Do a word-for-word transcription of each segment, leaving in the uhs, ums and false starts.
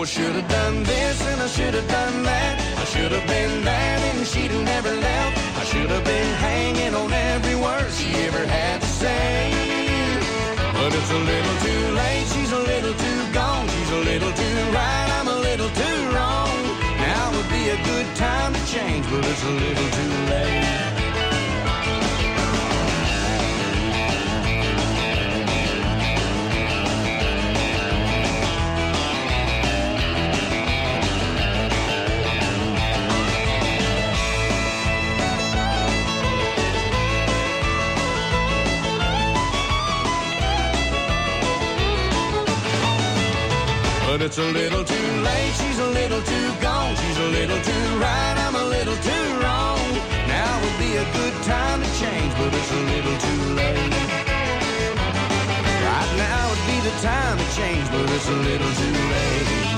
I should have done this and I should have done that. I should have been there and she'd have never left. I should have been hanging on every word she ever had to say. But it's a little too late, she's a little too gone. She's a little too right, I'm a little too wrong. Now would be a good time to change, but it's a little too late. But it's a little too late, she's a little too gone. She's a little too right, I'm a little too wrong. Now would be a good time to change, but it's a little too late. Right now would be the time to change, but it's a little too late.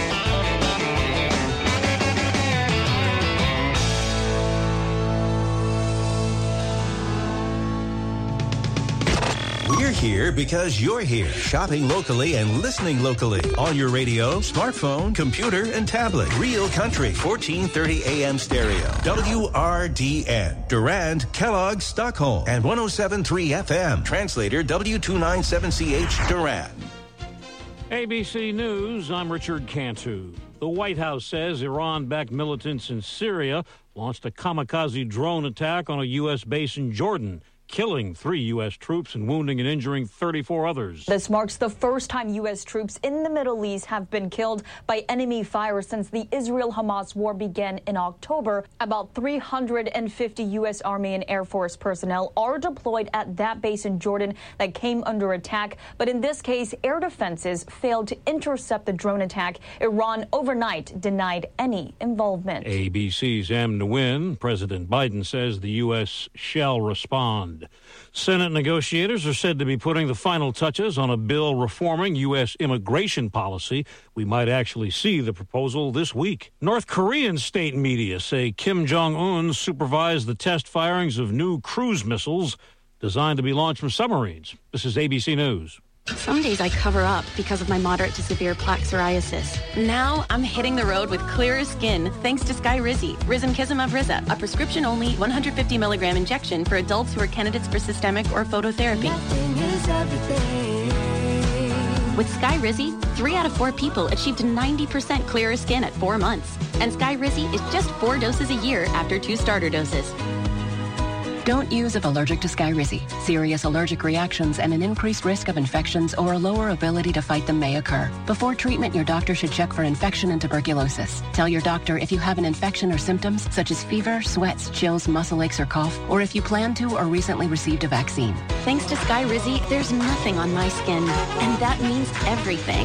We're here because you're here, shopping locally and listening locally. On your radio, smartphone, computer, and tablet. Real Country, fourteen thirty A M stereo. W R D N. Durand, Kellogg, Stockholm. And one oh seven point three F M. Translator W two ninety-seven C H, Durand. A B C News, I'm Richard Cantu. The White House says Iran-backed militants in Syria launched a kamikaze drone attack on a U S base in Jordan, killing three U S troops and wounding and injuring thirty-four others. This marks the first time U S troops in the Middle East have been killed by enemy fire since the Israel-Hamas war began in October. About three hundred fifty U S Army and Air Force personnel are deployed at that base in Jordan that came under attack. But in this case, air defenses failed to intercept the drone attack. Iran overnight denied any involvement. A B C's Em Nguyen. President Biden says the U S shall respond. Senate negotiators are said to be putting the final touches on a bill reforming U S immigration policy. We might actually see the proposal this week. North Korean state media say Kim Jong-un supervised the test firings of new cruise missiles designed to be launched from submarines. This is A B C News. Some days I cover up because of my moderate to severe plaque psoriasis. Now I'm hitting the road with clearer skin thanks to Skyrizi, Risankizumab Riza, a prescription-only one hundred fifty milligram injection for adults who are candidates for systemic or phototherapy. With Skyrizi, three out of four people achieved ninety percent clearer skin at four months. And Skyrizi is just four doses a year after two starter doses. Don't use if allergic to Skyrizi. Serious allergic reactions and an increased risk of infections or a lower ability to fight them may occur. Before treatment, your doctor should check for infection and tuberculosis. Tell your doctor if you have an infection or symptoms such as fever, sweats, chills, muscle aches, or cough, or if you plan to or recently received a vaccine. Thanks to Skyrizi, there's nothing on my skin, and that means everything.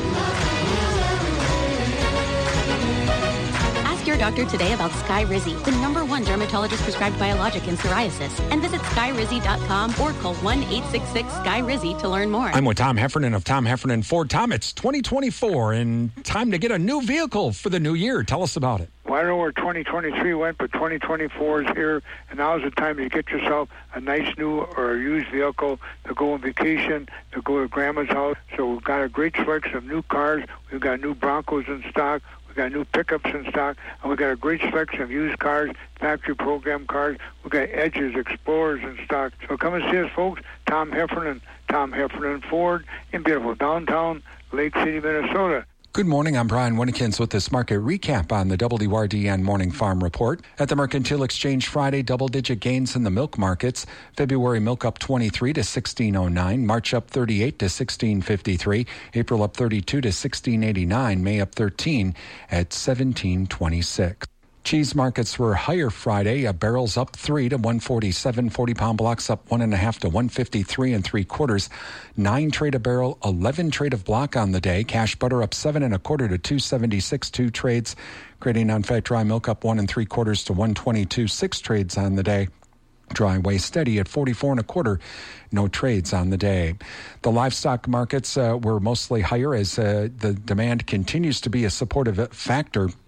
Your doctor today about Skyrizi, the number one dermatologist prescribed biologic in psoriasis, and visit skyrizi dot com or call one eight six six Sky Rizzy to learn more. I'm with Tom Heffernan of Tom Heffernan Ford. Tom, it's twenty twenty-four and time to get a new vehicle for the new year. Tell us about it. Well, I don't know where twenty twenty-three went, but twenty twenty-four is here, and now's the time to get yourself a nice new or used vehicle to go on vacation, to go to grandma's house. So we've got a great selection of new cars. We've got new Broncos in stock. We've got new pickups in stock, and we've got a great selection of used cars, factory program cars. We've got Edges, Explorers in stock. So come and see us, folks. Tom Heffernan, Tom Heffernan Ford in beautiful downtown Lake City, Minnesota. Good morning. I'm Brian Winnekins with this market recap on the W R D N Morning Farm Report. At the Mercantile Exchange Friday, double-digit gains in the milk markets. February milk up twenty-three to sixteen oh nine. March up thirty-eight to sixteen fifty-three. April up thirty-two to sixteen eighty-nine. May up thirteen at seventeen twenty-six. Cheese markets were higher Friday. A barrel's up three to one forty-seven. forty-pound blocks up one and a half to one fifty-three and three quarters. Nine trade a barrel, eleven trade of block on the day. Cash butter up seven and a quarter to two seventy-six. Two trades. Grading non-fat dry milk up one and three quarters to one twenty-two. Six trades on the day. Dry whey steady at forty-four and a quarter. No trades on the day. The livestock markets uh, were mostly higher as uh, the demand continues to be a supportive factor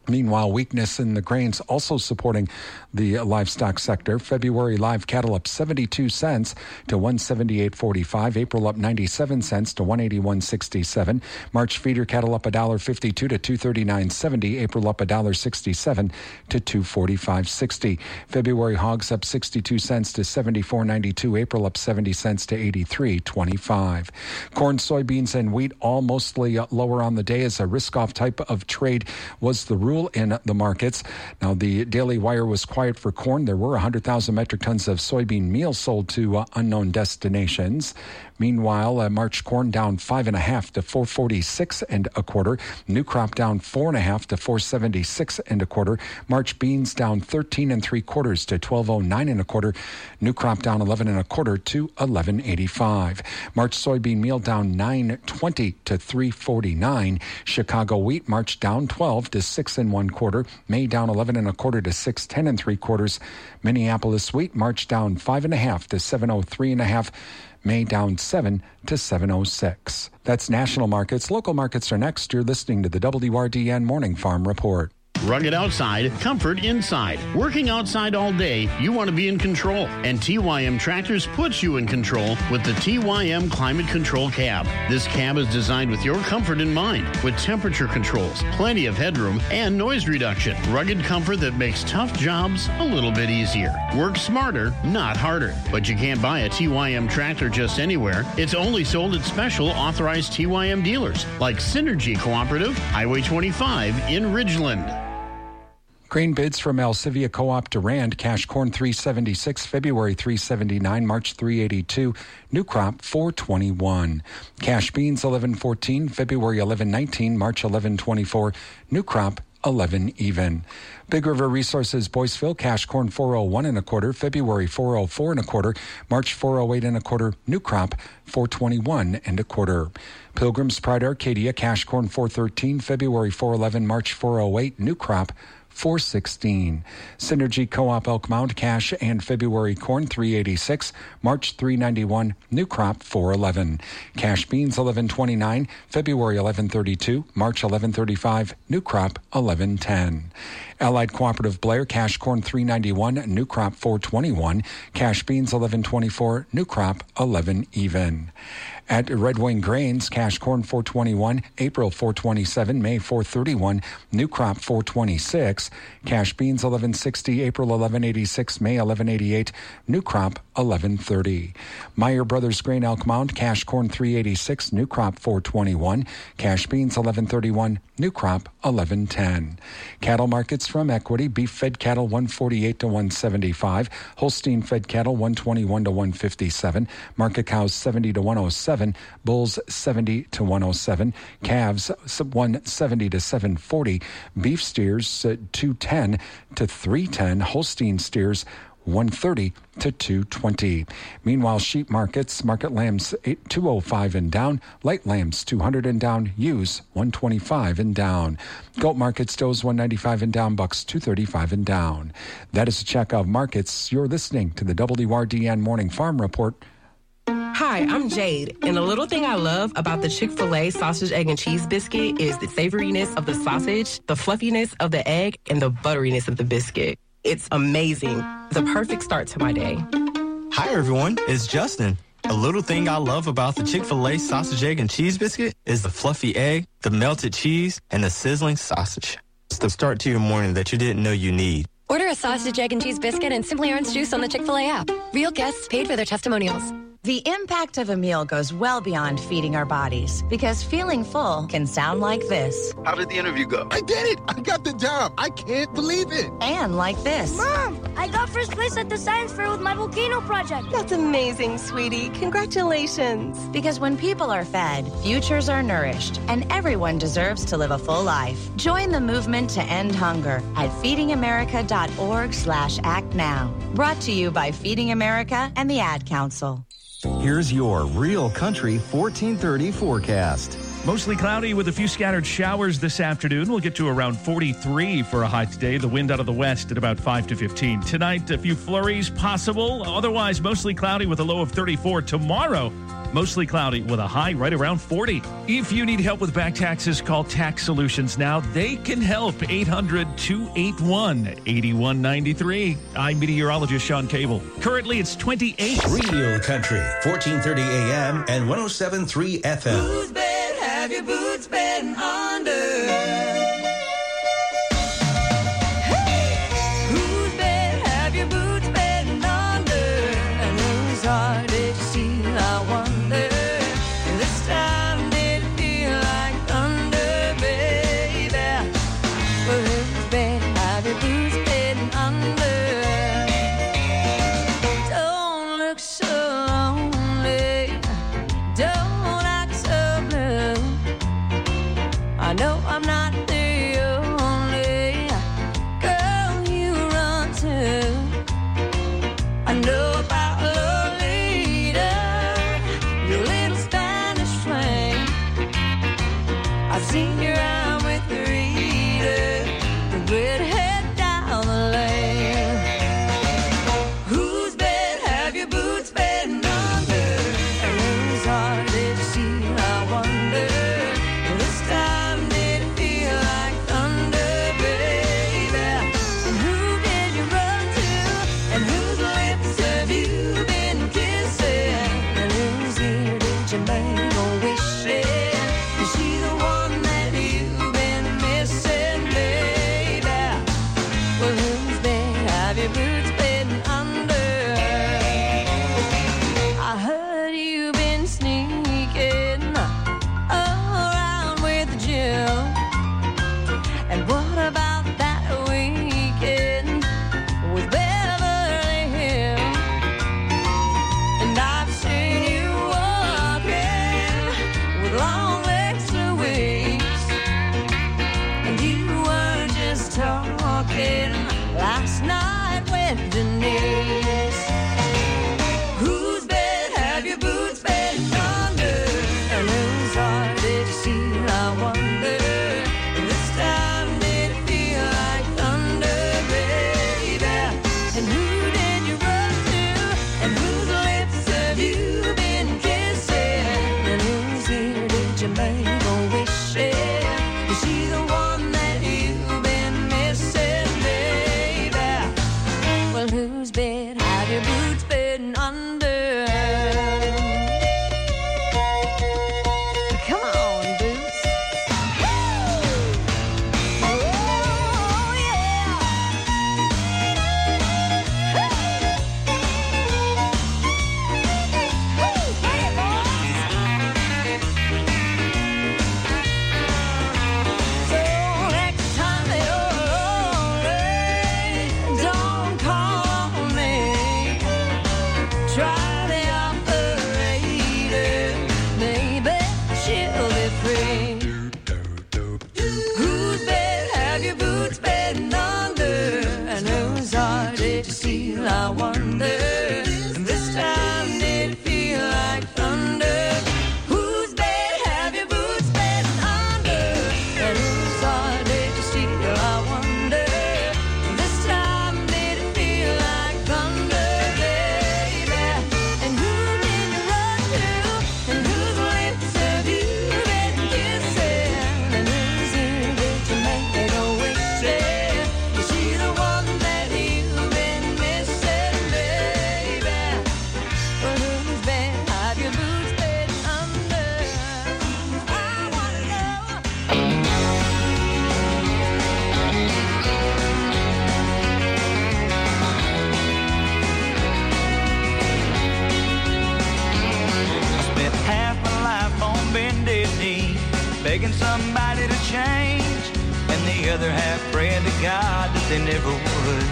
Meanwhile, weakness in the grains also supporting the livestock sector. February live cattle up seventy-two cents to one seventy-eight forty-five. April up ninety-seven cents to one eighty-one sixty-seven. March feeder cattle up one dollar fifty-two to two thirty-nine seventy. April up one dollar sixty-seven to two forty-five sixty. February hogs up sixty-two cents to seventy-four ninety-two. April up seventy cents to eighty-three twenty-five. Corn, soybeans, and wheat all mostly lower on the day as a risk-off type of trade was the rule in the markets. Now, the Daily Wire was quiet for corn. There were one hundred thousand metric tons of soybean meal sold to uh, unknown destinations. Meanwhile, uh, March corn down five and a half to four forty-six and a quarter. New crop down four and a half to four seventy-six and a quarter. March beans down thirteen and three quarters to twelve oh nine and a quarter. New crop down eleven and a quarter to eleven eighty-five. March soybean meal down nine twenty to three forty-nine. Chicago wheat March down twelve to six and one quarter. May down eleven and a quarter to six ten and three quarters. Minneapolis wheat March down five and a half to seven oh three and a half. May down seven to seven oh six. That's national markets. Local markets are next. You're listening to the W R D N Morning Farm Report. Rugged outside, comfort inside. Working outside all day, you want to be in control. And T Y M Tractors puts you in control with the T Y M Climate Control Cab. This cab is designed with your comfort in mind, with temperature controls, plenty of headroom, and noise reduction. Rugged comfort that makes tough jobs a little bit easier. Work smarter, not harder. But you can't buy a T Y M tractor just anywhere. It's only sold at special authorized T Y M dealers, like Synergy Cooperative, Highway twenty-five in Ridgeland. Grain bids from Alcivia Co-op Durand. Cash corn three seventy-six, February three seventy-nine, March three eighty-two, new crop four twenty-one. Cash beans eleven fourteen, February eleven nineteen, March eleven twenty-four, new crop eleven even. Big River Resources Boyceville, cash corn four oh one and a quarter, February four oh four and a quarter, March four oh eight and a quarter, new crop four twenty-one and a quarter. Pilgrim's Pride Arcadia, cash corn four thirteen, February four eleven, March four oh eight, new crop four sixteen. Synergy Co-op Elk Mound, cash and February corn three eighty-six, March three ninety-one, new crop four eleven. Cash beans eleven twenty-nine, February eleven thirty-two, March eleven thirty-five, new crop eleven ten. Allied Cooperative Blair, cash corn three ninety-one, new crop four twenty-one. Cash beans eleven twenty-four, new crop eleven even. At Red Wing Grains, cash corn four twenty-one, April four twenty-seven, May four thirty-one, new crop four twenty-six. Cash beans eleven sixty, April eleven eighty-six, May eleven eighty-eight, new crop eleven thirty. Meyer Brothers Grain Elk Mound, cash corn three eighty-six, new crop four twenty-one. Cash beans eleven thirty-one, new crop eleven ten. Cattle markets from Equity, beef fed cattle one forty-eight to one seventy-five, Holstein fed cattle one twenty-one to one fifty-seven, market cows seventy to one oh seven, bulls seventy to one oh seven, calves one seventy to seven forty, beef steers uh, two ten to three ten, Holstein steers one thirty to two twenty. Meanwhile, sheep markets, market lambs two oh five and down, light lambs two hundred and down, ewes one twenty-five and down. Goat markets, does one ninety-five and down, bucks two thirty-five and down. That is a check of markets. You're listening to the W R D N Morning Farm Report. Hi, I'm Jade, and the little thing I love about the Chick-fil-A sausage, egg, and cheese biscuit is the savoriness of the sausage, the fluffiness of the egg, and the butteriness of the biscuit. It's amazing. It's a perfect start to my day. Hi, everyone. It's Justin. A little thing I love about the Chick-fil-A sausage, egg, and cheese biscuit is the fluffy egg, the melted cheese, and the sizzling sausage. It's the start to your morning that you didn't know you need. Order a sausage, egg, and cheese biscuit and Simply Orange juice on the Chick-fil-A app. Real guests paid for their testimonials. The impact of a meal goes well beyond feeding our bodies, because feeling full can sound like this. How did the interview go? I did it! I got the job! I can't believe it! And like this. Mom, I got first place at the science fair with my volcano project. That's amazing, sweetie. Congratulations. Because when people are fed, futures are nourished, and everyone deserves to live a full life. Join the movement to end hunger at feedingamerica.org slash act now. Brought to you by Feeding America and the Ad Council. Here's your Real Country fourteen thirty forecast. Mostly cloudy with a few scattered showers this afternoon. We'll get to around forty-three for a high today. The wind out of the west at about five to fifteen. Tonight, a few flurries possible. Otherwise, mostly cloudy with a low of thirty-four. Tomorrow, mostly cloudy with a high right around forty. If you need help with back taxes, call Tax Solutions now. They can help. eight hundred, two eight one, eight one nine three. I'm meteorologist Sean Cable. Currently, it's twenty-eight. Real Country, fourteen thirty A M and one oh seven point three F M. Whose bed have your boots been under? begging somebody to change, and the other half praying to God that they never would.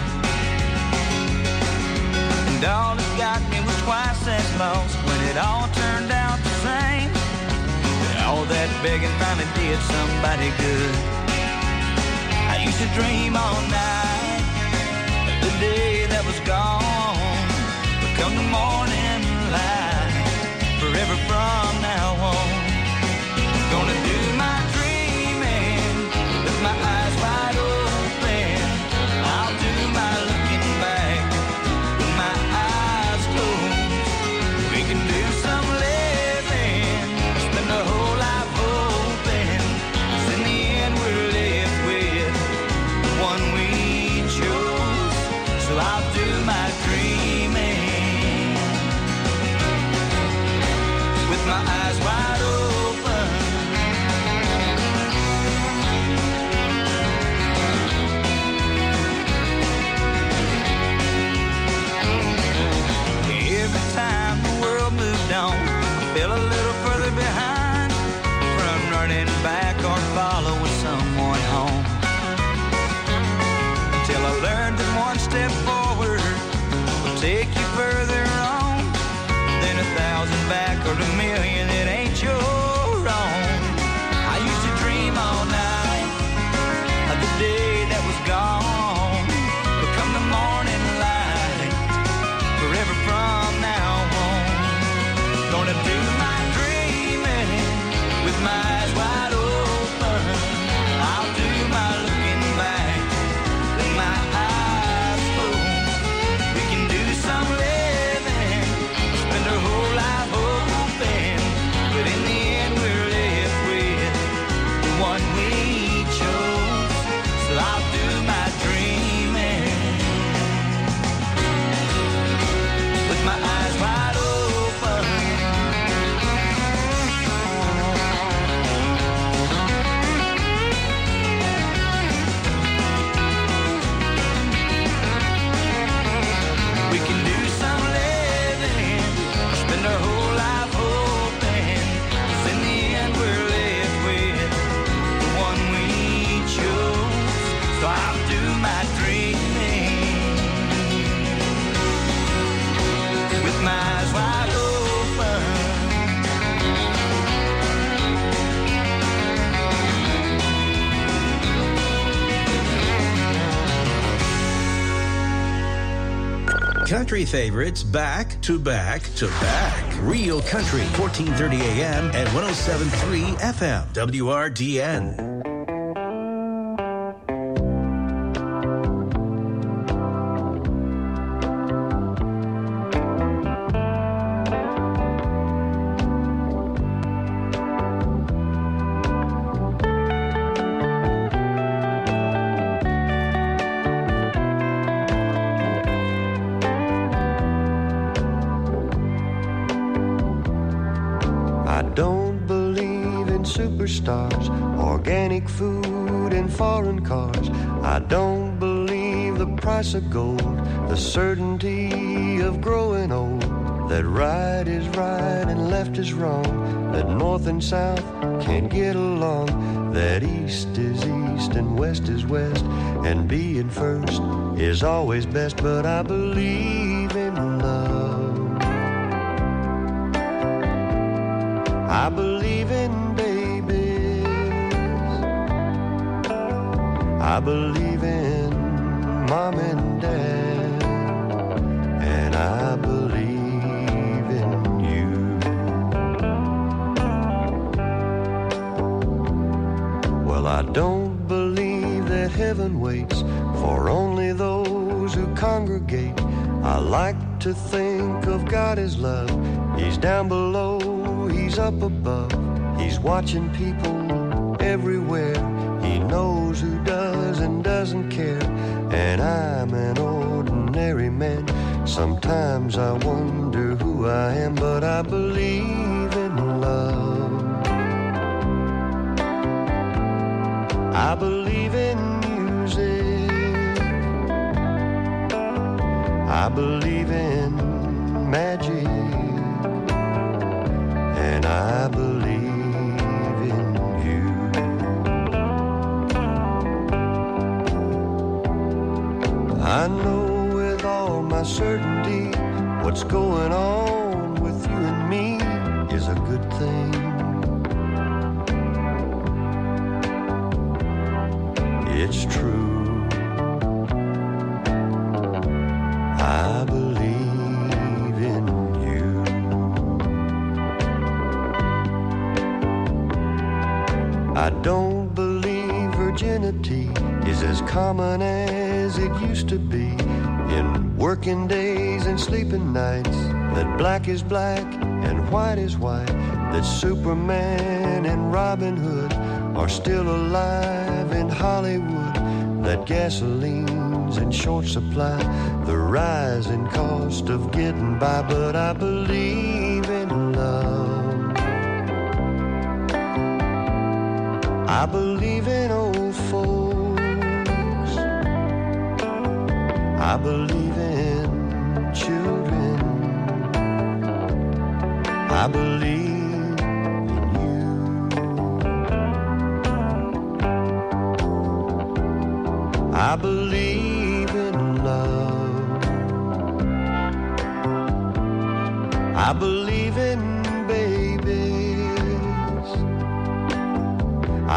And all that got me was twice as lost when it all turned out the same. But all that begging finally did somebody good. I used to dream all night of the day that was gone, but come the morning light, forever from now on, I'm gonna little further behind from running back or following someone home. Until I learned that one step forward will take you further on than a thousand back or a million that ain't your own. I used to dream all night of the day that was gone, but come the morning light, forever from now on, gonna do my dreaming with my eyes wide open. I'll do my looking back with my eyes closed. We can do some living, spend our whole life hoping, but in the end we're left with the one we chose. So I'll do my dreaming with my eyes wide open. We can do some living, spend our whole life hoping, 'cause in the end we're left with the one we chose. So I'll do my dreaming with my eyes wide open. Country favorites back to back to back. Real Country, fourteen thirty A M and one oh seven point three F M. W R D N. I don't believe in superstars, organic food and foreign cars. I don't believe the price of gold, the certainty of growing old, that right is right and left is wrong, that north and south can't get along, that east is east and west is west, and being first is always best. But I believe in love. I believe in babies. I believe in mom and dad. And I believe in you. Well, I don't believe that heaven waits for only those who congregate. I like to think of God as love. He's down below, He's up above. He's watching people everywhere. He knows who does and doesn't care. And I'm an ordinary man. Sometimes I wonder who I am, but I believe in love. I believe in music. I believe in magic. And I believe in you. I know with all my certainty what's going on with you and me is a good thing. It's true. I believe in you. I don't believe virginity is as common as it used to be. In working days and sleeping nights, that black is black and white is white, that Superman and Robin Hood are still alive in Hollywood, that gasoline's in short supply, the rising cost of getting by. But I believe in love. I believe in old folks. I believe in children. I believe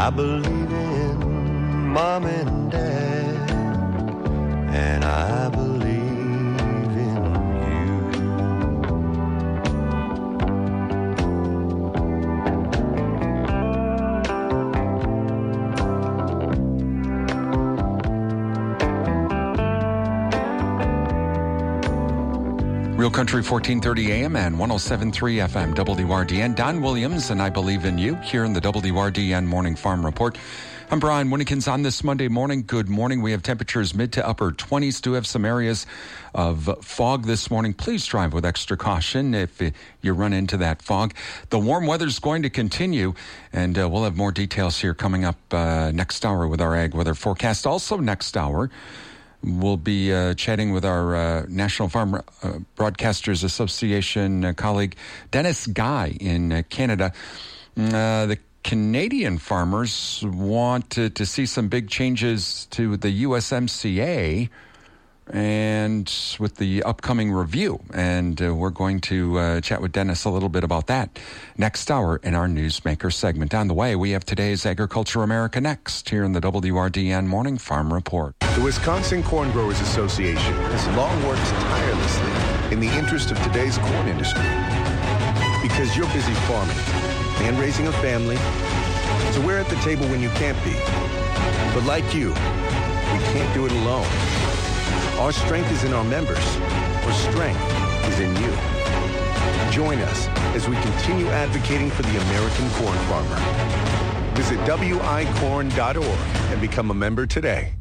I believe in Mom and Dad, and I believe in Real Country fourteen thirty A M and one oh seven point three F M W R D N. Don Williams and I Believe in You here in the W R D N Morning Farm Report. I'm Brian Winnikins on this Monday morning. Good morning. We have temperatures mid to upper twenties. Do have some areas of fog this morning. Please drive with extra caution if you run into that fog. The warm weather is going to continue, and uh, we'll have more details here coming up uh, next hour with our ag weather forecast. Also next hour, we'll be uh, chatting with our uh, National Farm uh, Broadcasters Association uh, colleague, Dennis Guy in uh, Canada. Uh, the Canadian farmers want to, to see some big changes to the U S M C A and with the upcoming review. And uh, we're going to uh, chat with Dennis a little bit about that next hour in our Newsmaker segment. On the way, we have today's Agriculture America Next here in the W R D N Morning Farm Report. The Wisconsin Corn Growers Association has long worked tirelessly in the interest of today's corn industry. Because you're busy farming and raising a family, so we're at the table when you can't be. But like you, we can't do it alone. Our strength is in our members. Our strength is in you. Join us as we continue advocating for the American corn farmer. Visit W I corn dot org and become a member today.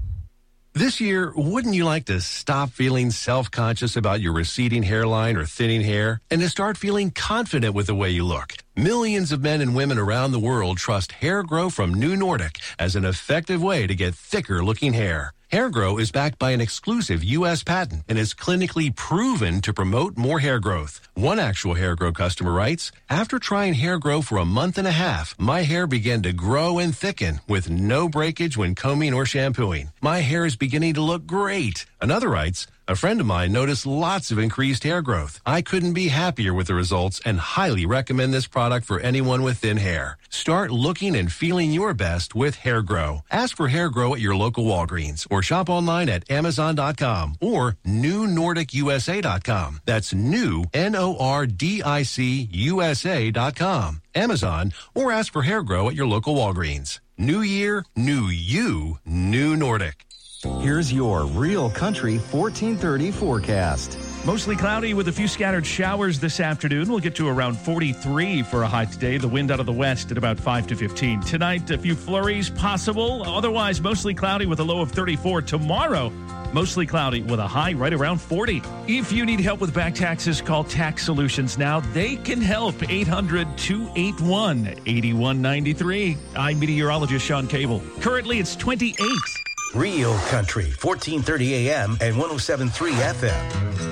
This year, wouldn't you like to stop feeling self-conscious about your receding hairline or thinning hair and to start feeling confident with the way you look? Millions of men and women around the world trust Hair Grow from New Nordic as an effective way to get thicker-looking hair. Hair Grow is backed by an exclusive U S patent and is clinically proven to promote more hair growth. One actual Hair Grow customer writes, "After trying Hair Grow for a month and a half, my hair began to grow and thicken with no breakage when combing or shampooing. My hair is beginning to look great." Another writes, "A friend of mine noticed lots of increased hair growth. I couldn't be happier with the results and highly recommend this product for anyone with thin hair." Start looking and feeling your best with Hair Grow. Ask for Hair Grow at your local Walgreens or shop online at amazon dot com or new nordic u s a dot com. That's new, N O R D I C U S A dot com. Amazon, or ask for Hair Grow at your local Walgreens. New year, new you, New Nordic. Here's your Real Country fourteen thirty forecast. Mostly cloudy with a few scattered showers this afternoon. We'll get to around forty-three for a high today. The wind out of the west at about five to fifteen. Tonight, a few flurries possible. Otherwise, mostly cloudy with a low of thirty-four. Tomorrow, mostly cloudy with a high right around forty. If you need help with back taxes, call Tax Solutions now. They can help. eight hundred, two eight one, eight one nine three. I'm meteorologist Sean Cable. Currently, it's twenty-eight. Real Country, fourteen thirty A M and one oh seven point three F M.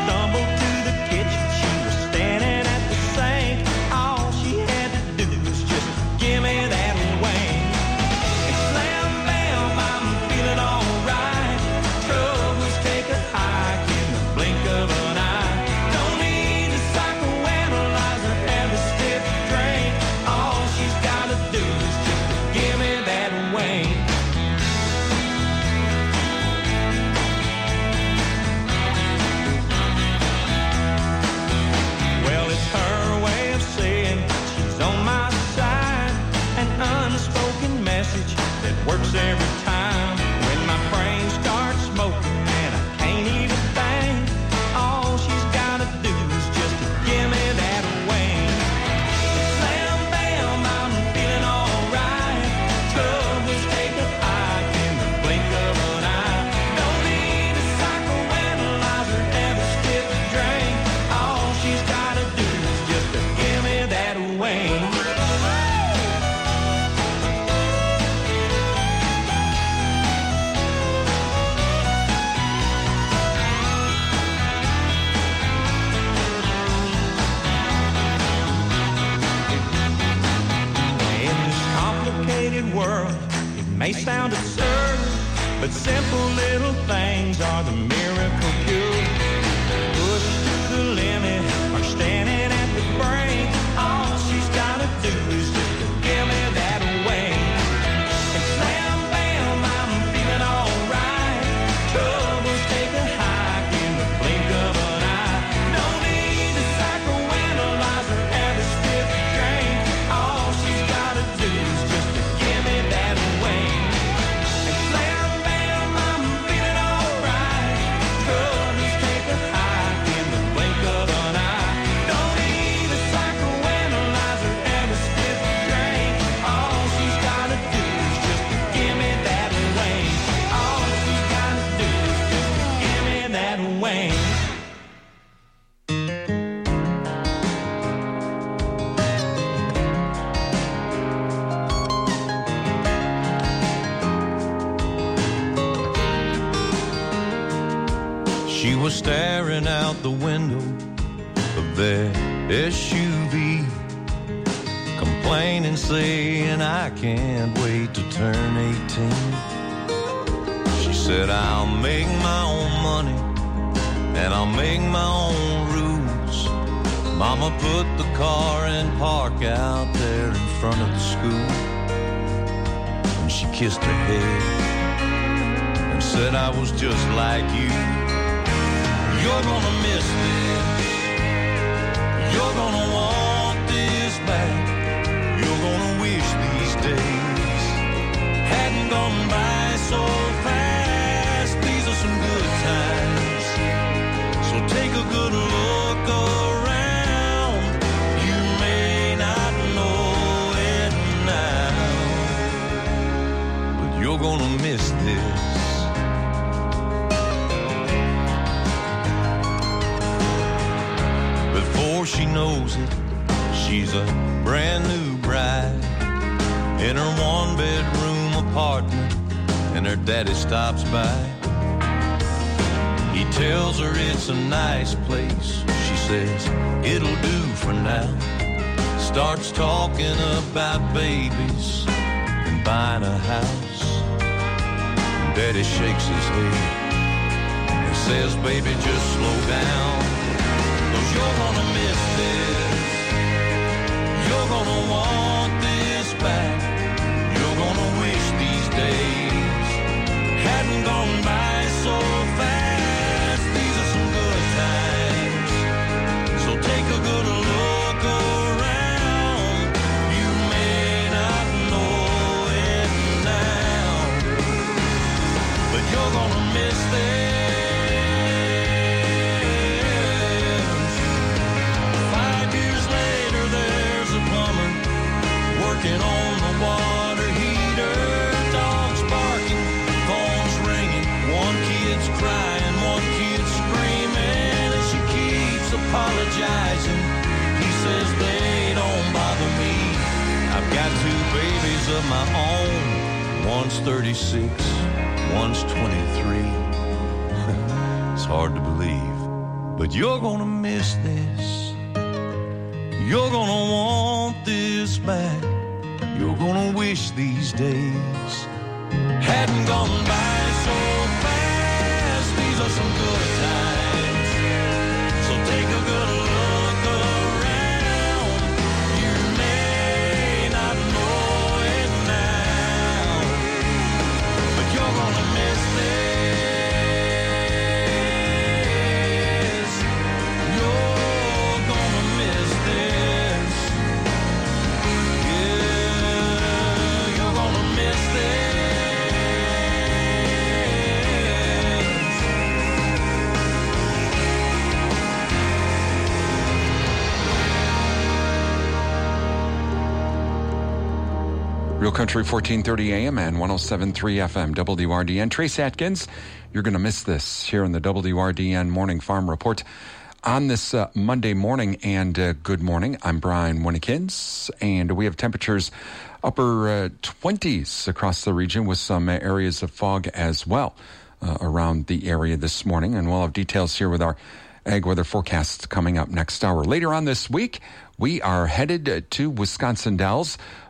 Stumbled to the kitchen, she was standing at the sink. All she had to do was But simple little things are the miracle cure. Pushing to the limit or standing at the brink. All she's gotta do is just to give me that wing. And slam, bam, I'm feeling alright. Troubles take a hike in the blink of an eye. No need to psychoanalyze or ever spit the drink. All she's gotta do is just to give me that wing. And slam, bam, I'm feeling alright. Troubles take a hike in the blink of an eye. No need to psychoanalyze or ever spit the drink. All she's gotta do is just to give me that wing. All she's gotta do is just to give me that wing. She was staring out the window of their S U V, complaining, saying, I can't wait to turn eighteen. She said, I'll make my own money and I'll make my own rules. Mama put the car in park out there in front of the school. And she kissed her head and said, I was just like you. You're gonna miss this. You're gonna want this back. You're gonna wish these days hadn't gone by so fast. These are some good times, so take a good look around. You may not know it now, but you're gonna miss this. Before she knows it, she's a brand new bride in her one-bedroom apartment, and her daddy stops by. He tells her it's a nice place. She says, it'll do for now. Starts talking about babies and buying a house. Daddy shakes his head and says, baby, just slow down. You're gonna miss this. You're gonna want this back. You're gonna wish these days hadn't gone by so fast. These are some good times, so take a good look around. You may not know it now, but you're gonna miss this. Working on the water heater, dogs barking, phones ringing, one kid's crying, one kid's screaming, and she keeps apologizing. He says they don't bother me. I've got two babies of my own. One's thirty-six, one's twenty-three. It's hard to believe, but you're gonna miss this. You're gonna want this back. You're gonna wish these days hadn't gone by so fast. These are some good times, so take a good look around. You may not know it now, but you're gonna miss this. You're gonna miss this. Real Country fourteen thirty A M and one oh seven point three F M, W R D N. Trace Atkins, you're going to miss this here in the W R D N Morning Farm Report on this uh, Monday morning. And uh, good morning. I'm Brian Winnikins, and we have temperatures upper uh, twenties across the region with some uh, areas of fog as well uh, around the area this morning. And we'll have details here with our ag weather forecasts coming up next hour. Later on this week, we are headed to Wisconsin Dells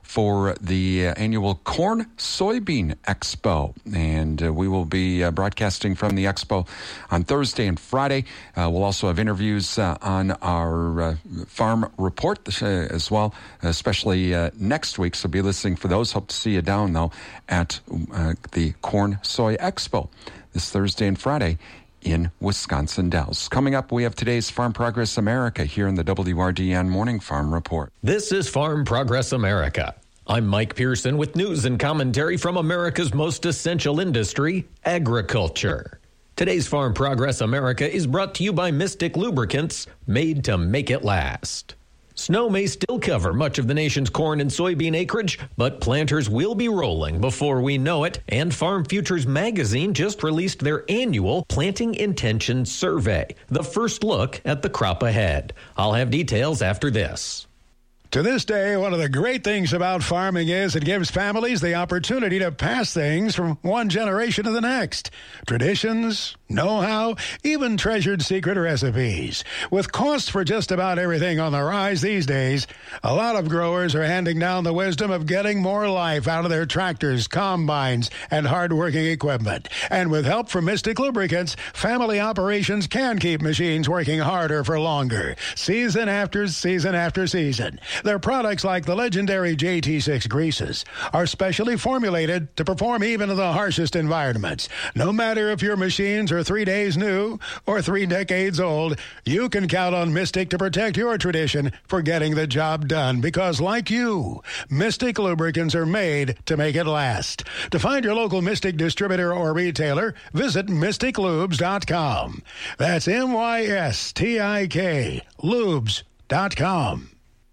for the uh, annual Corn Soybean Expo. And uh, we will be uh, broadcasting from the expo on Thursday and Friday. Uh, we'll also have interviews uh, on our uh, farm report uh, as well, especially uh, next week. So be listening for those. Hope to see you down, though, at uh, the Corn Soy Expo this Thursday and Friday in Wisconsin Dells. Coming up, we have today's Farm Progress America here in the W R D N Morning Farm Report. This is Farm Progress America. I'm Mike Pearson with news and commentary from America's most essential industry, agriculture. Today's Farm Progress America is brought to you by Mystic Lubricants, made to make it last. Snow may still cover much of the nation's corn and soybean acreage, but planters will be rolling before we know it, and Farm Futures magazine just released their annual Planting Intention Survey, the first look at the crop ahead. I'll have details after this. To this day, one of the great things about farming is it gives families the opportunity to pass things from one generation to the next. Traditions, know-how, even treasured secret recipes. With costs for just about everything on the rise these days, a lot of growers are handing down the wisdom of getting more life out of their tractors, combines, and hard-working equipment. And with help from Mystic Lubricants, family operations can keep machines working harder for longer, season after season after season. Their products, like the legendary J T six greases, are specially formulated to perform even in the harshest environments. No matter if your machines are three days new or three decades old, you can count on Mystic to protect your tradition for getting the job done, because like you, Mystic lubricants are made to make it last. To find your local Mystic distributor or retailer, visit mystic lubes dot com. That's M Y S T I K, lubes dot com.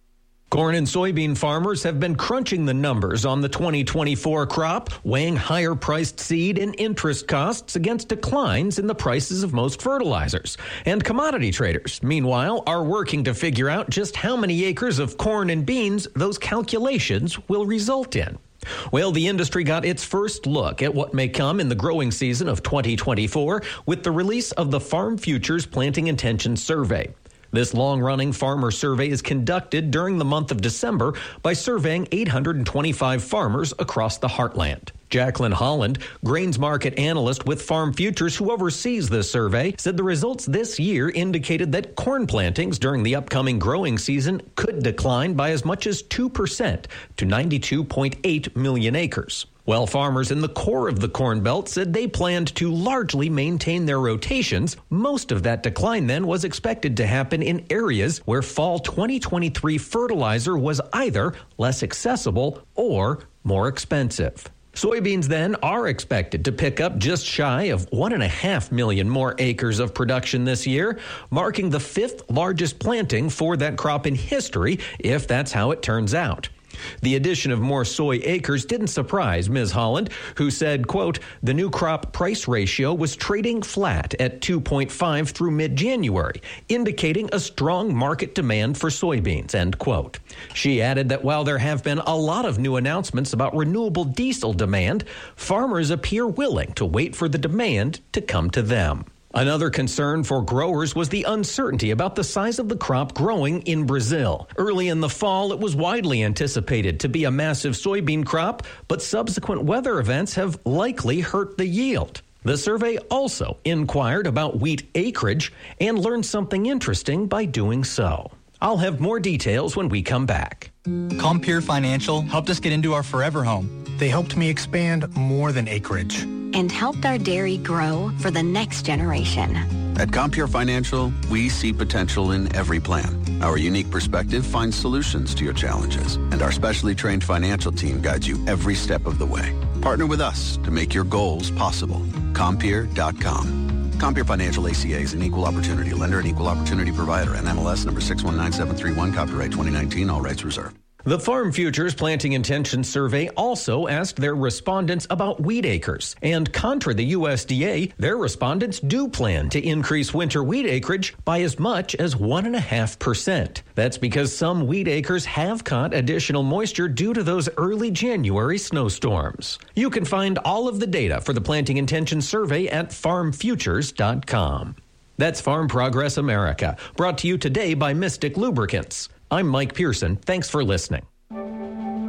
Corn and soybean farmers have been crunching the numbers on the twenty twenty-four crop, weighing higher priced seed and interest costs against declines in the prices of most fertilizers. And commodity traders, meanwhile, are working to figure out just how many acres of corn and beans those calculations will result in. Well, the industry got its first look at what may come in the growing season of twenty twenty-four with the release of the Farm Futures Planting Intention Survey. This long-running farmer survey is conducted during the month of December by surveying eight hundred twenty-five farmers across the heartland. Jacqueline Holland, grains market analyst with Farm Futures who oversees this survey, said the results this year indicated that corn plantings during the upcoming growing season could decline by as much as two percent to ninety-two point eight million acres. While farmers in the core of the Corn Belt said they planned to largely maintain their rotations, most of that decline then was expected to happen in areas where fall twenty twenty-three fertilizer was either less accessible or more expensive. Soybeans then are expected to pick up just shy of one and a half million more acres of production this year, marking the fifth largest planting for that crop in history, if that's how it turns out. The addition of more soy acres didn't surprise Miz Holland, who said, quote, the new crop price ratio was trading flat at two point five through mid-January, indicating a strong market demand for soybeans, end quote. She added that while there have been a lot of new announcements about renewable diesel demand, farmers appear willing to wait for the demand to come to them. Another concern for growers was the uncertainty about the size of the crop growing in Brazil. Early in the fall, it was widely anticipated to be a massive soybean crop, but subsequent weather events have likely hurt the yield. The survey also inquired about wheat acreage and learned something interesting by doing so. I'll have more details when we come back. Compeer Financial helped us get into our forever home. They helped me expand more than acreage. And helped our dairy grow for the next generation. At Compeer Financial, we see potential in every plan. Our unique perspective finds solutions to your challenges, and our specially trained financial team guides you every step of the way. Partner with us to make your goals possible. Compeer dot com. Compeer Financial A C A is an equal opportunity lender and equal opportunity provider, and M L S number six one nine seven three one, copyright twenty nineteen, all rights reserved. The Farm Futures Planting Intention Survey also asked their respondents about wheat acres. And contra the U S D A, their respondents do plan to increase winter wheat acreage by as much as one point five percent. That's because some wheat acres have caught additional moisture due to those early January snowstorms. You can find all of the data for the Planting Intention Survey at farm futures dot com. That's Farm Progress America, brought to you today by Mystic Lubricants. I'm Mike Pearson. Thanks for listening.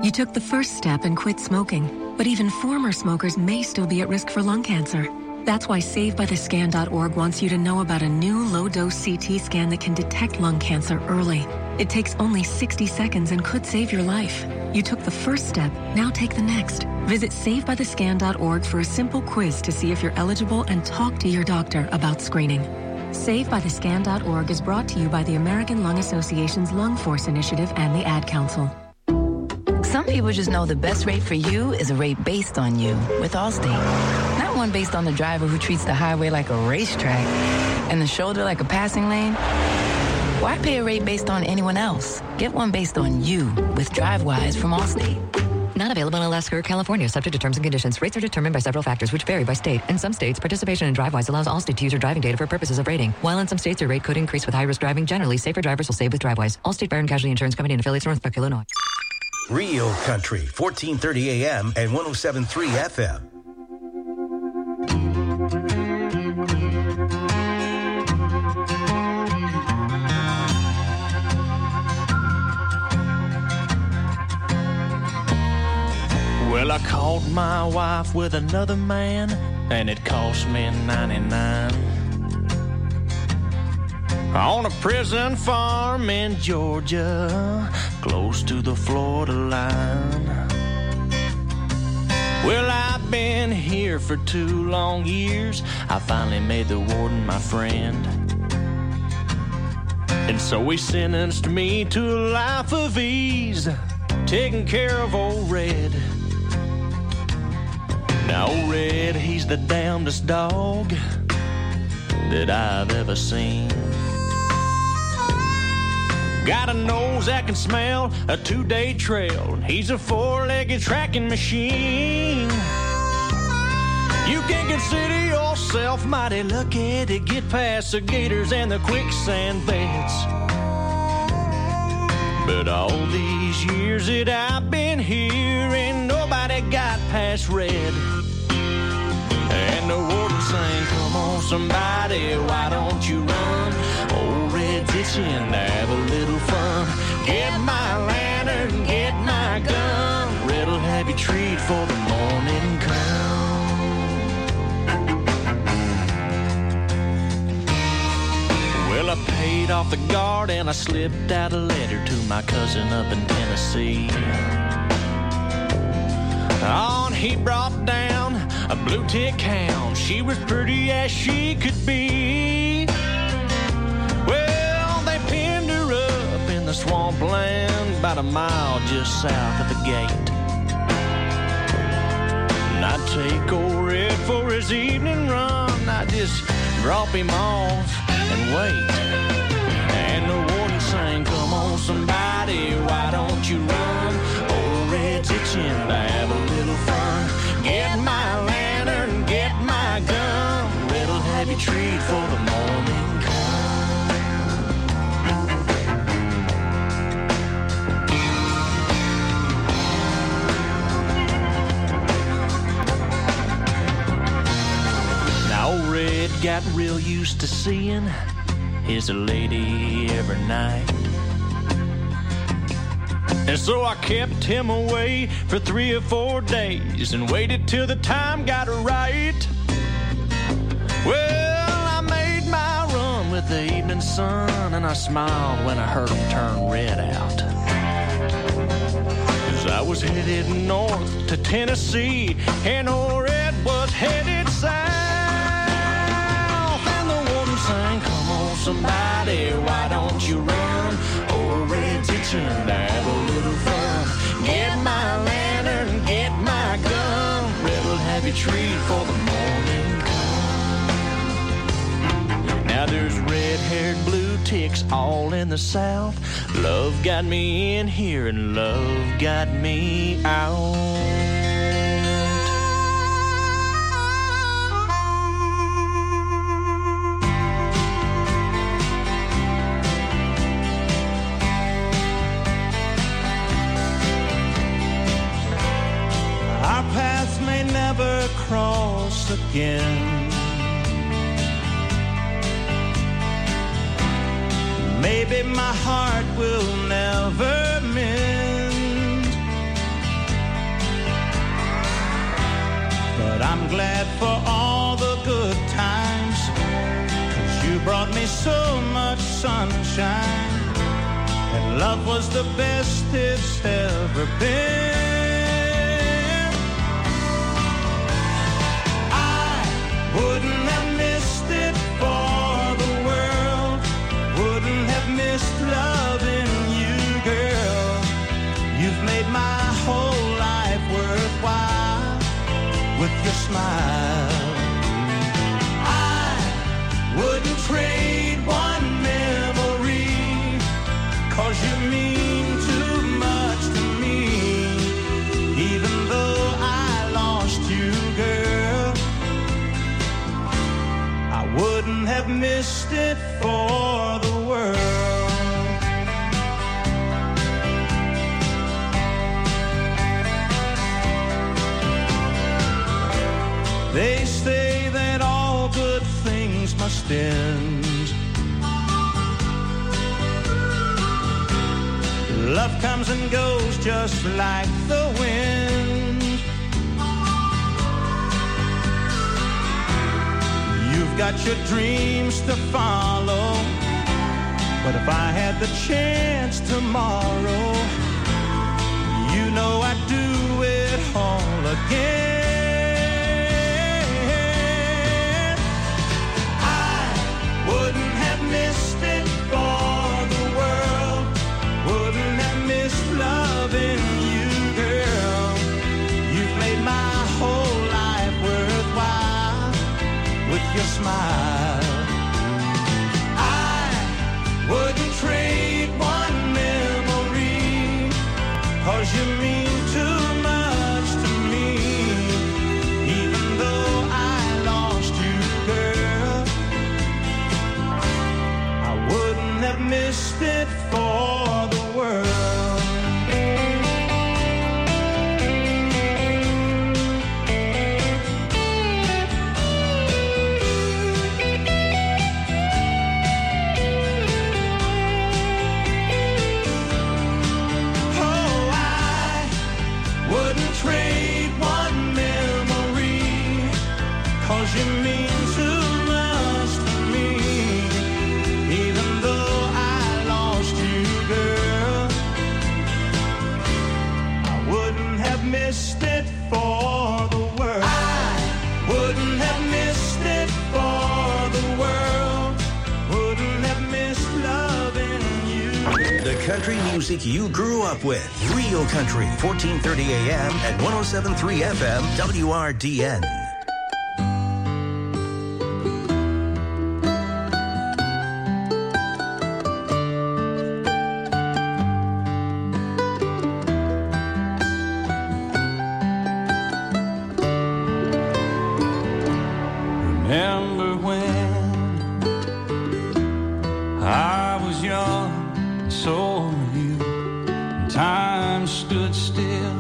You took the first step and quit smoking, but even former smokers may still be at risk for lung cancer. That's why save by the scan dot org wants you to know about a new low-dose C T scan that can detect lung cancer early. It takes only sixty seconds and could save your life. You took the first step, now take the next. Visit save by the scan dot org for a simple quiz to see if you're eligible and talk to your doctor about screening. save by the scan dot org is brought to you by the American Lung Association's Lung Force Initiative and the Ad Council. Some people just know the best rate for you is a rate based on you with Allstate. Not one based on the driver who treats the highway like a racetrack and the shoulder like a passing lane. Why pay a rate based on anyone else? Get one based on you with DriveWise from Allstate. Not available in Alaska or California, subject to terms and conditions. Rates are determined by several factors, which vary by state. In some states, participation in DriveWise allows Allstate to use your driving data for purposes of rating. While in some states, your rate could increase with high-risk driving. Generally, safer drivers will save with DriveWise. Allstate Fire and Casualty Insurance Company and affiliates, Northbrook, Illinois. Real Country, fourteen thirty A M and one oh seven point three F M. Well, I caught my wife with another man, and it cost me ninety-nine. On a prison farm in Georgia, close to the Florida line. Well, I've been here for two long years. I finally made the warden my friend. And so he sentenced me to a life of ease, taking care of old Red. Now, old Red, he's the damnedest dog that I've ever seen. Got a nose that can smell a two-day trail. He's a four-legged tracking machine. You can consider yourself mighty lucky to get past the gators and the quicksand beds. But all these years that I've been here, ain't nobody got past Red. And the warden sang, come on somebody, why don't you run? Old Red's itching to have a little fun. Get my lantern, get my gun. Red'll have you treat for the morning come. Well, I paid off the guard and I slipped out a letter to my cousin up in Tennessee. On he brought down a blue tick hound. She was pretty as she could be. Well, they pinned her up in the swampland about a mile just south of the gate. And I'd take old Red for his evening run. I'd just drop him off and wait. And the warden sang, come on somebody, why don't you run? Old Red's itching to have a little fun. Get my lantern, get my gun. Red'll have you treat for the morning come. Now old Red got real used to seeing his lady every night. And so I kept him away for three or four days and waited till the time got right. Well, I made my run with the evening sun, and I smiled when I heard him turn Red out. As I was headed north to Tennessee, and old Red was headed south. And the warden sang, come on somebody, why don't you run? Old Red's itching to have a little fun. Get my lantern, get my gun. Red'll have you treat for the morning come. Now there's red-haired blue ticks all in the south. Love got me in here and love got me out. Never cross again. Maybe my heart will never mend. but I'm glad for all the good times, 'cause you brought me so much sunshine, and love was the best it's ever been. I wouldn't have missed it for the world, wouldn't have missed loving you, girl. You've made my whole life worthwhile with your smile. I wouldn't trade one memory, 'cause you mean too much to me. Even though I lost you, girl, I wouldn't have missed it for the world. They say that all good things must end. Love comes and goes just like the wind. You've got your dreams to follow, but if I had the chance tomorrow, you know I'd do it all again. Wouldn't have missed it for the world, wouldn't have missed loving you, girl. You've made my whole life worthwhile with your smile. I wouldn't trade one memory, 'cause you mean too much to me. Even though I lost you, girl, wouldn't have missed it for the world. Oh, I wouldn't trade one memory, 'cause you mean too much to me. Even though I lost you, girl, I wouldn't have missed it for the world. I wouldn't have missed it for the world, wouldn't have missed loving you. The country music you grew up with. Real Country, fourteen thirty A M and one oh seven point three F M, W R D N. Remember when I was young, and so were you, and time stood still,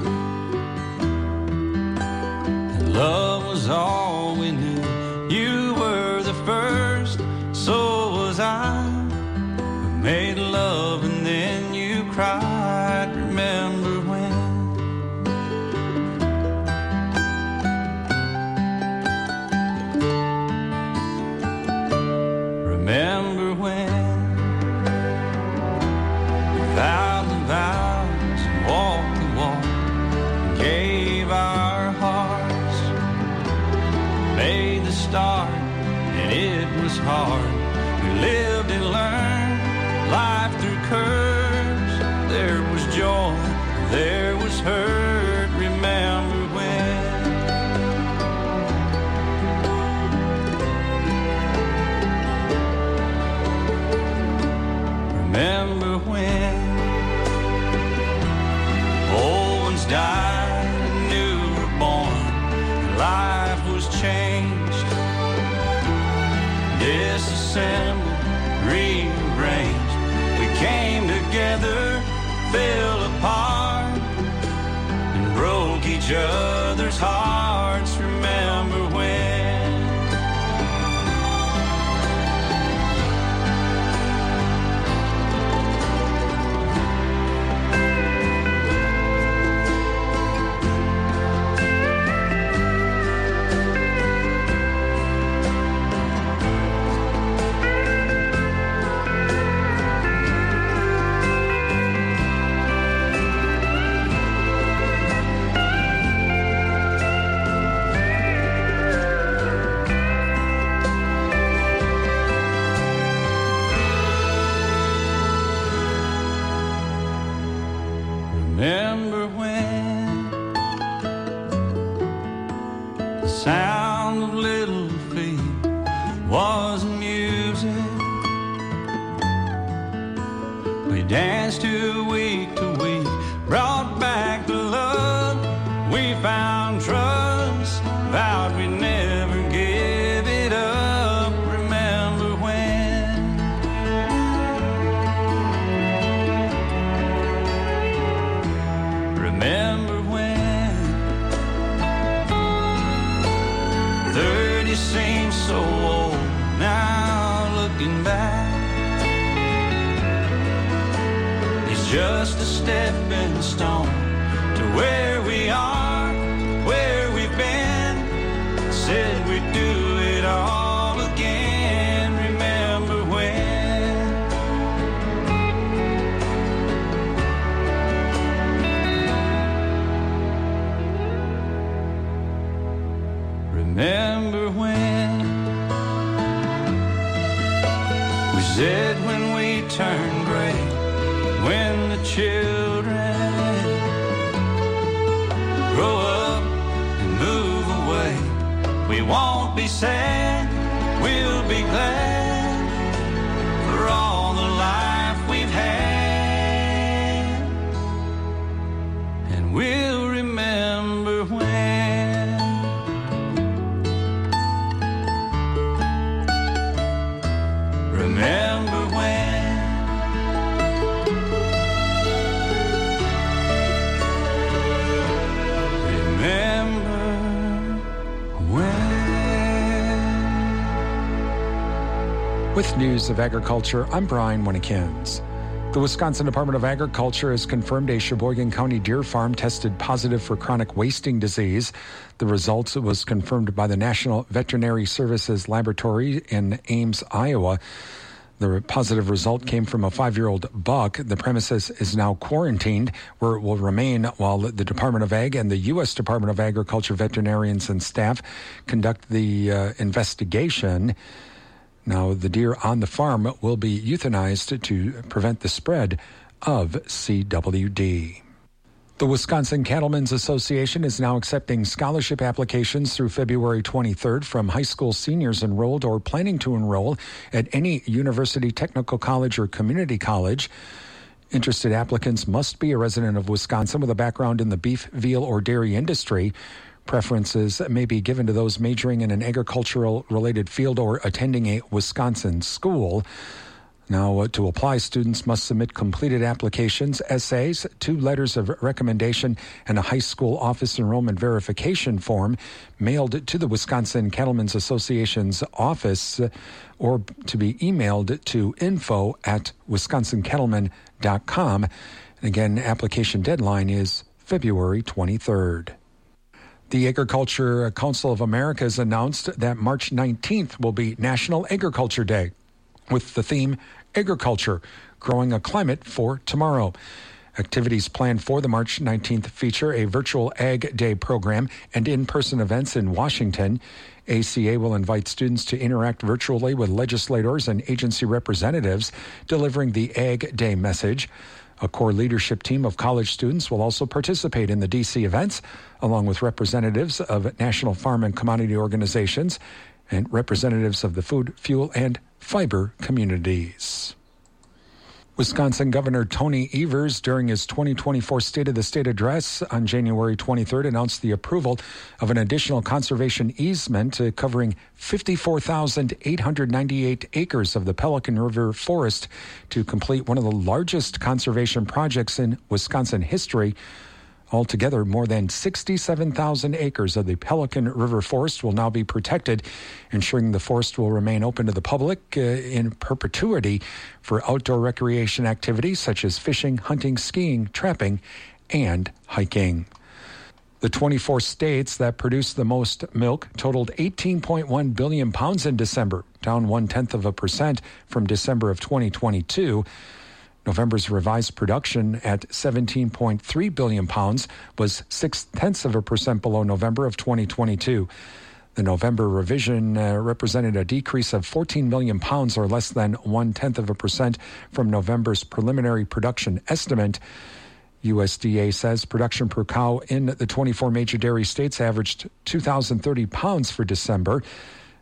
and love was all we knew. You were the first, so was I. We made love and then you cried. Remember when? Remember when we vowed the vows and walked the walk and gave our hearts, made the start, and it was hard. We lived and learned life through curves. There was joy, there was hurt. Remember when? Remember when old ones died and new were born, and life was changed, disassembled, rearranged. We came together, fell apart, and broke each other's hearts. Remember when? wasn't music. We danced to week to week, brought back the love. We found trust, vowed we'd never give it up. Remember when? Remember when? Thirty seems so old now, looking back. Just a stepping stone to where we are, where we've been. Said we'd do it all again. Remember when? Remember when? We said when we turned gray, when the children grow up and move away, we won't be sad, we'll be glad for all the life we've had, and we'll remember when. Remember when. With news of agriculture, I'm Brian Winnekins. The Wisconsin Department of Agriculture has confirmed a Sheboygan County deer farm tested positive for chronic wasting disease. The result was confirmed by the National Veterinary Services Laboratory in Ames, Iowa. The positive result came from a five-year-old buck. The premises is now quarantined, where it will remain while the Department of Ag and the U S Department of Agriculture veterinarians and staff conduct the uh, investigation. Now, the deer on the farm will be euthanized to prevent the spread of C W D. The Wisconsin Cattlemen's Association is now accepting scholarship applications through February twenty-third from high school seniors enrolled or planning to enroll at any university, technical college, or community college. Interested applicants must be a resident of Wisconsin with a background in the beef, veal, or dairy industry. Preferences may be given to those majoring in an agricultural-related field or attending a Wisconsin school. Now, uh, to apply, students must submit completed applications, essays, two letters of recommendation, and a high school office enrollment verification form mailed to the Wisconsin Cattlemen's Association's office uh, or to be emailed to info at wisconsin cattlemen dot com. And again, application deadline is February twenty-third. The Agriculture Council of America has announced that March nineteenth will be National Agriculture Day, with the theme Agriculture, Growing a Climate for Tomorrow. Activities planned for the March nineteenth feature a virtual Ag Day program and in-person events in Washington. A C A will invite students to interact virtually with legislators and agency representatives, delivering the Ag Day message. A core leadership team of college students will also participate in the D C events, along with representatives of national farm and commodity organizations and representatives of the food, fuel, and fiber communities. Wisconsin Governor Tony Evers, during his twenty twenty-four State of the State address on January twenty-third, announced the approval of an additional conservation easement uh, covering fifty-four thousand eight hundred ninety-eight acres of the Pelican River Forest to complete one of the largest conservation projects in Wisconsin history. Altogether, more than sixty-seven thousand acres of the Pelican River Forest will now be protected, ensuring the forest will remain open to the public uh, in perpetuity for outdoor recreation activities such as fishing, hunting, skiing, trapping, and hiking. The twenty-four states that produced the most milk totaled eighteen point one billion pounds in December, down one-tenth of a percent from December of twenty twenty-two. November's revised production at seventeen point three billion pounds was six-tenths of a percent below November of twenty twenty-two. The November revision uh, represented a decrease of fourteen million pounds, or less than one-tenth of a percent, from November's preliminary production estimate. U S D A says production per cow in the twenty-four major dairy states averaged two thousand thirty pounds for December.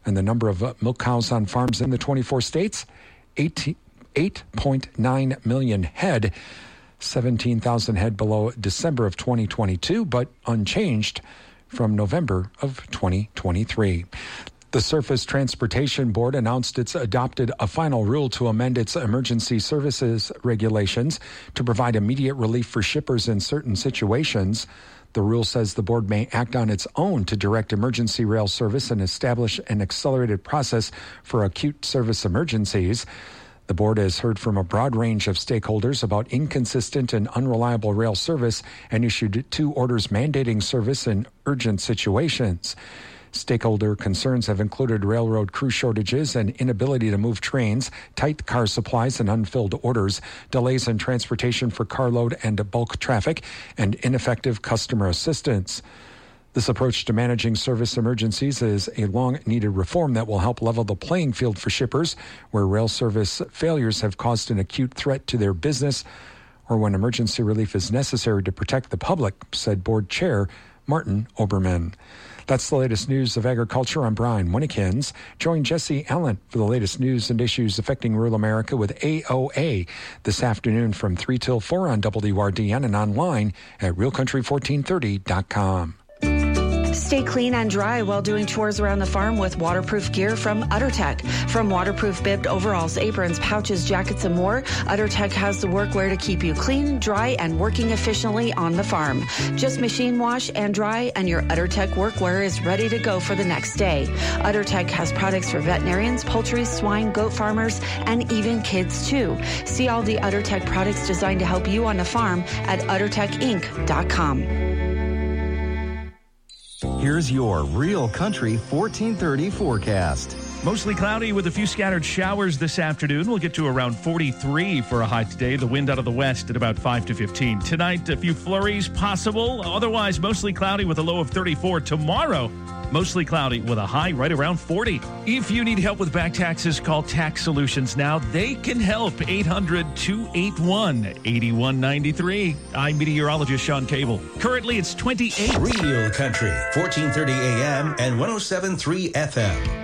And the number of uh, milk cows on farms in the twenty-four states, eight point nine million head, seventeen thousand head below December of twenty twenty-two, but unchanged from November of twenty twenty-three. The Surface Transportation Board announced it's adopted a final rule to amend its emergency services regulations to provide immediate relief for shippers in certain situations. The rule says the board may act on its own to direct emergency rail service and establish an accelerated process for acute service emergencies. The board has heard from a broad range of stakeholders about inconsistent and unreliable rail service and issued two orders mandating service in urgent situations. Stakeholder concerns have included railroad crew shortages and inability to move trains, tight car supplies and unfilled orders, delays in transportation for carload and bulk traffic, and ineffective customer assistance. This approach to managing service emergencies is a long-needed reform that will help level the playing field for shippers where rail service failures have caused an acute threat to their business or when emergency relief is necessary to protect the public, said Board Chair Martin Oberman. That's the latest news of agriculture. I'm Brian Winnikins. Join Jesse Allen for the latest news and issues affecting rural America with A O A this afternoon from three till four on W R D N and online at real country fourteen thirty dot com. Stay clean and dry while doing chores around the farm with waterproof gear from UtterTech. From waterproof bibbed overalls, aprons, pouches, jackets, and more, UtterTech has the workwear to keep you clean, dry, and working efficiently on the farm. Just machine wash and dry, and your UtterTech workwear is ready to go for the next day. UtterTech has products for veterinarians, poultry, swine, goat farmers, and even kids, too. See all the UtterTech products designed to help you on the farm at utter tech inc dot com. Here's your Real Country fourteen thirty forecast. Mostly cloudy with a few scattered showers this afternoon. We'll get to around forty-three for a high today. The wind out of the west at about five to fifteen. Tonight, a few flurries possible. Otherwise, mostly cloudy with a low of thirty-four. Tomorrow, mostly cloudy with a high right around forty. If you need help with back taxes, call Tax Solutions now. They can help. eight hundred, two eight one, eight one nine three. I'm meteorologist Sean Cable. Currently, it's twenty-eight. Real Country, fourteen thirty A M and one oh seven point three F M.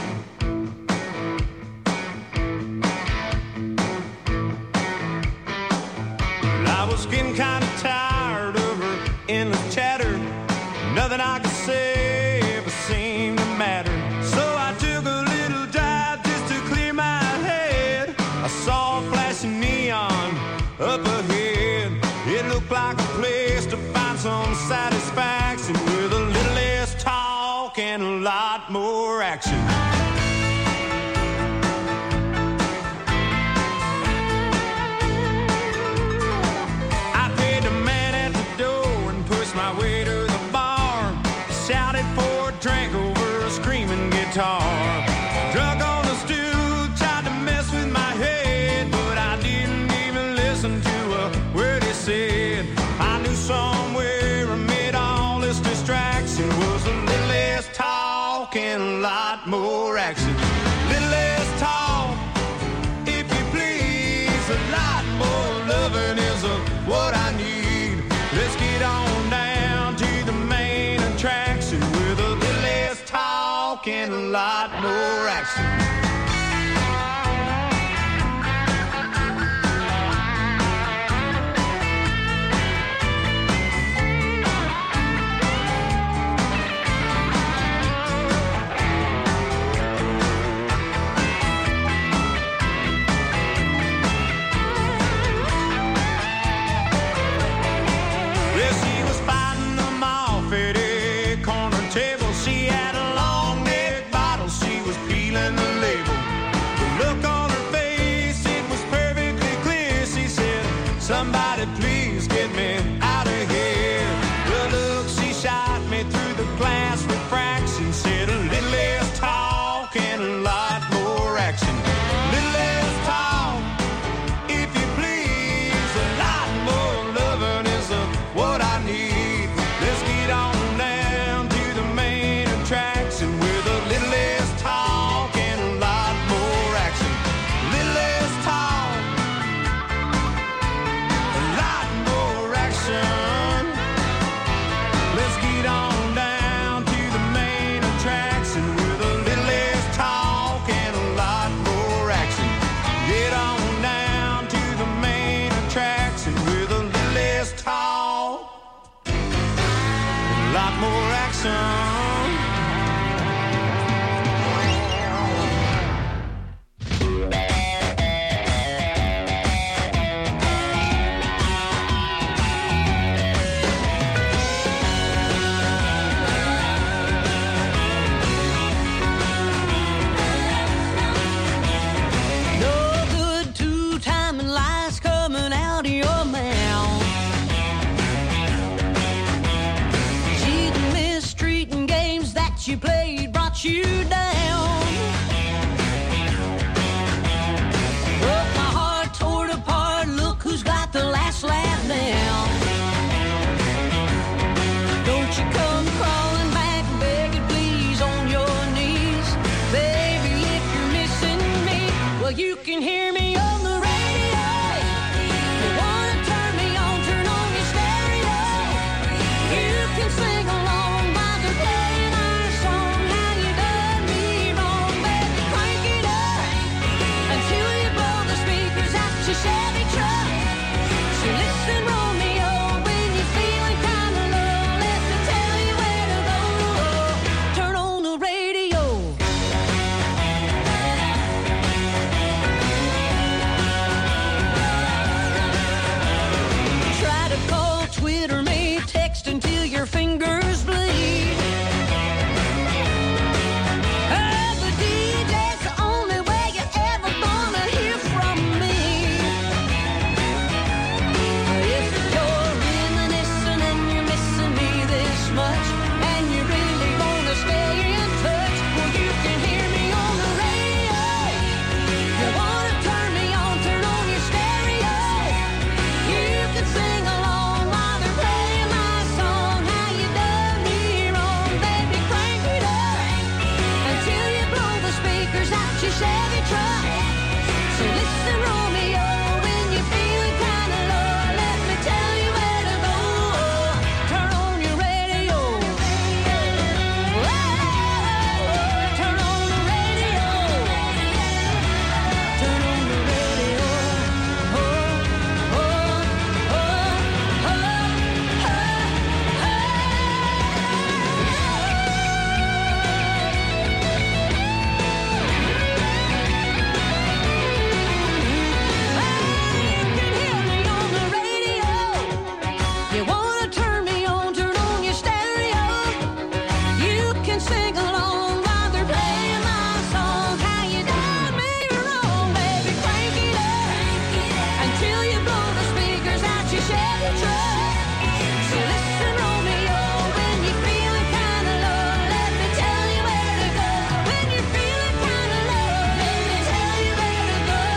I was getting kind of tired of her endless chatter. Nothing I could say ever seemed to matter. So I took a little dive just to clear my head. I saw a flashing neon up ahead. It looked like a place to find some satisfaction with a little less talk and a lot more action. My way to the bar, shouted for a drink over a screaming guitar. Drunk on the stool, tried to mess with my head, but I didn't even listen to a word he said. I knew somewhere amid all this distraction was a little less talk and a lot more action. Little less talk, if you please, a lot more loving is a, what I need. Let's get on down to the main attraction with a little less talk and a lot more action. She had a long neck bottle, she was peeling the you down. Broke my heart, tore it apart. Look who's got the last laugh now. Don't you come crawling back, begging please on your knees. Baby, if you're missing me, well, you can hear me on the radio. You wanna turn me on, turn on your stereo. You can sing along while they're playing our song. How you done me wrong, baby, crank it up until you blow the speakers out your Chevy truck. So listen, Romeo, when you're feeling kinda low, let me tell you where to go. Turn on the radio. Try to call, Twitter me, text until your fingers bleed. Oh, the D J's the only way you're ever gonna hear from me. If you're reminiscing and you're missing me this much, and you really wanna stay in touch, well, you can hear me on the radio. You wanna turn me on, turn on your stereo. You can sing along while they're playing my song. How you done me wrong, baby, crank it up until you blow the speakers out your Chevy truck. So listen, Romeo, when you're feeling kinda low, let me tell you where to go. Turn on your radio. Whoa, turn on the radio. Turn on the radio. Oh, oh, oh, oh, on the radio. You wanna turn me on, turn on your stereo. You can sing along while they're playing my song. How you done me wrong, baby, crank it up until you blow the speakers out your Chevy truck. So listen, Romeo, when you're feeling kinda low, let me tell you where to go. When you're feeling kinda low, let me tell you where to go.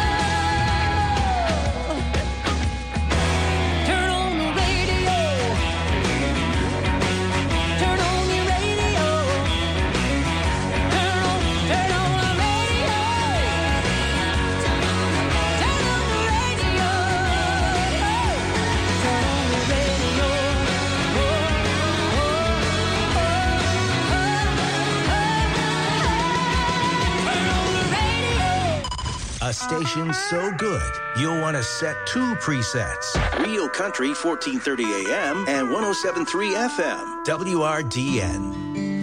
Turn on the radio. Turn on your radio. Turn on, turn on the radio. Turn on the radio. Turn on the radio. A station so good, you'll want to set two presets. Real Country fourteen thirty A M and one oh seven point three F M. W R D N.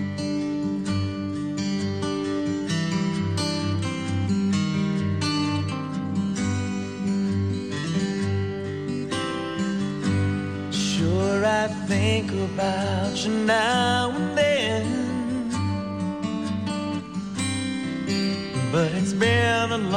Sure, I think about you now and then, but it's been a long